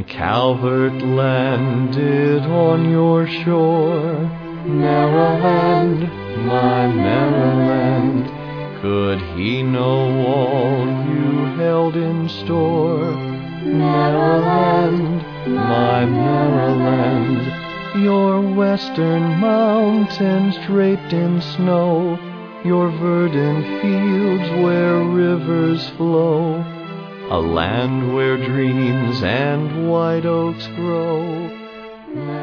when Calvert landed on your shore. Maryland, my Maryland, could he know all you held in store? Maryland, my Maryland, your western mountains draped in snow, your verdant fields where rivers flow, a land where dreams and white oaks grow.